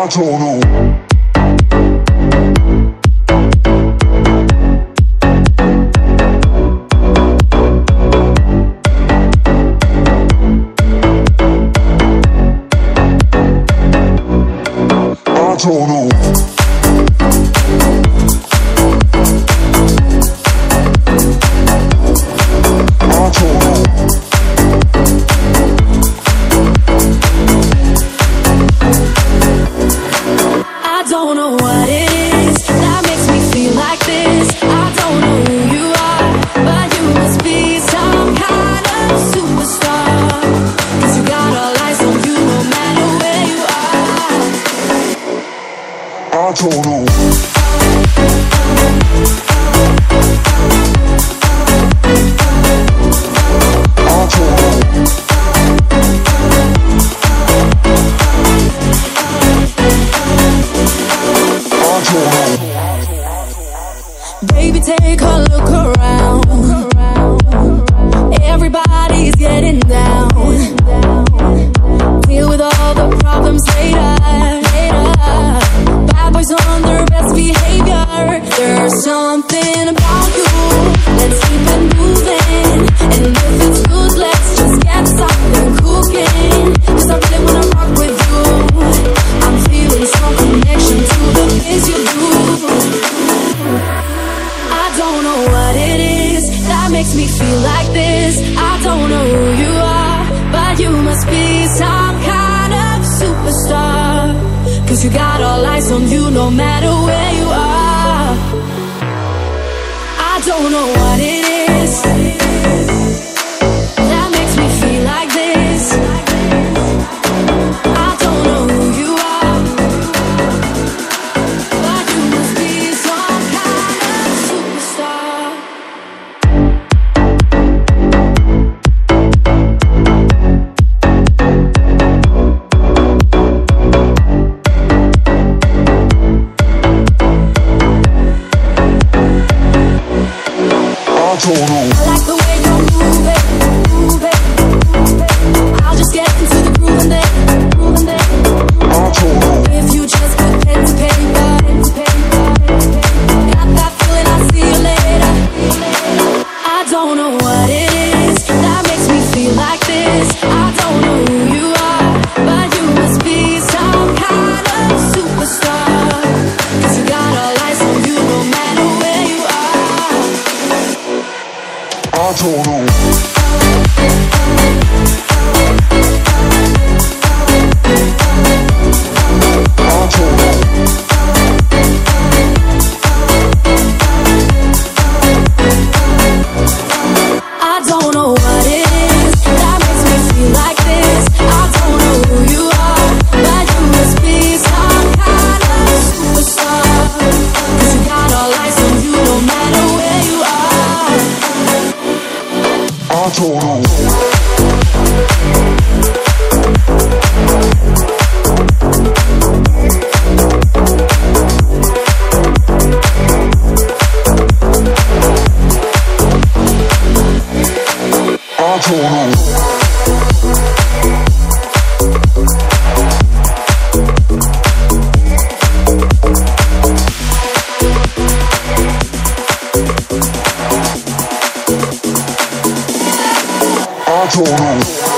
don't know. I don't know. Baby, take a look around. Everybody's getting down. Deal with all the problems later. Bad boys on their best behavior. There's something about you. Let's keep it moving. And if it's good, let's just get something cooking. 'Cause I really wanna rock with you. I'm feeling some connection to the things you do. I don't know what it is that makes me feel like this. I don't know who you are, but you must be some kind of superstar. 'Cause you got all eyes on you no matter where you are. I don't know what it is that makes me feel like this. I don't know who you are, but you must be some kind of superstar. I like the way you're moving, moving. I'll just get into the groove and then. If you just put pen to paper, got that feeling, I'll see you later. I don't know what it is that makes me feel like this. I don't know who you are, but you must be some kind of superstar. 'Cause you got all eyes on you no matter where you are. I don't know. I don't know what it is that makes me feel like this. I don't know who you are, but you must be some kind of superstar. 'Cause you got all eyes on you no matter where you are. I don't know. I don't know. I don't know.